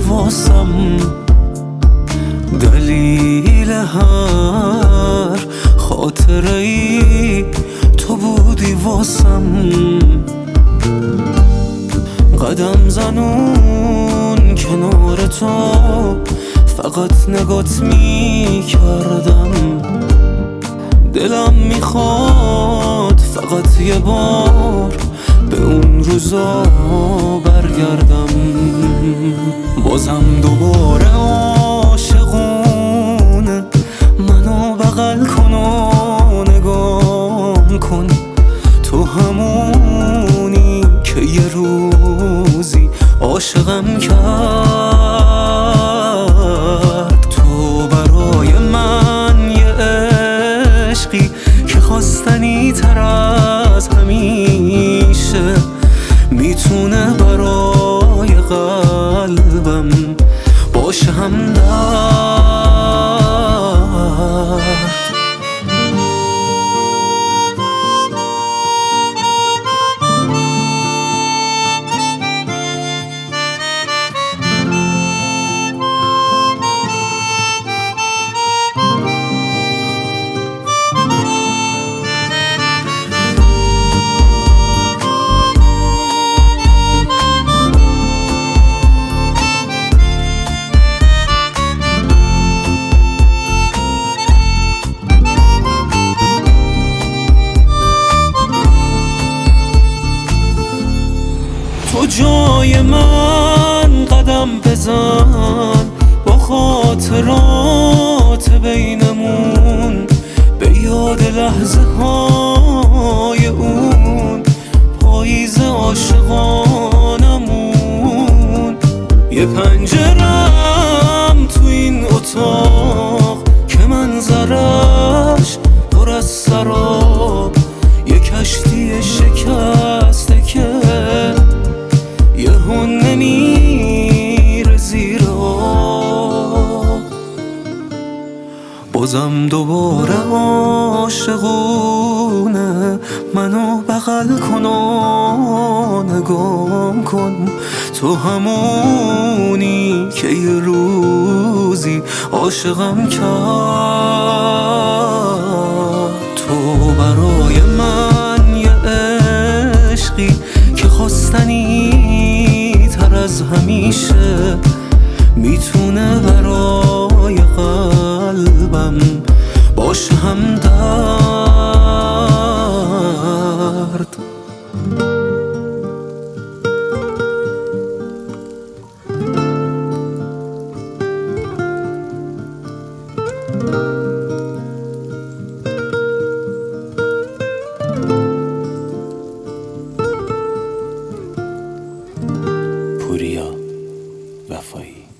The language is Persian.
حواسم، دلیل هر خاطره ای تو بودی واسم. قدم زنون کنار تو فقط نگات می کردم، دلم میخواد فقط یه بار به اون روزا برگردم. بازم دوباره عاشقونه، منو بغل کن و نگام کن، تو همونی که یه روزی عاشقم کرد. تو برای من یه عشقی که خواستنی تر از همیشه، میتونه برای قلبم باشه همدرد. تو جای من قدم بزن، با خاطرات بینمون، به یاد لحظه های اون پاییز عاشقانمون. یه پنجرم تو این اتاق که منظرش پر از سراب، یه کشتی شکسته که یهو نمیره زیر آب. بازم دوباره عاشقونه، منو بغل کن و نگام کن، تو همونی که یه روزی عاشقم کرد. تو برای من یه عشقی که خواستنی تر از همیشه، میتونه برای قلبم باشه همدرد. پوریا وفایی.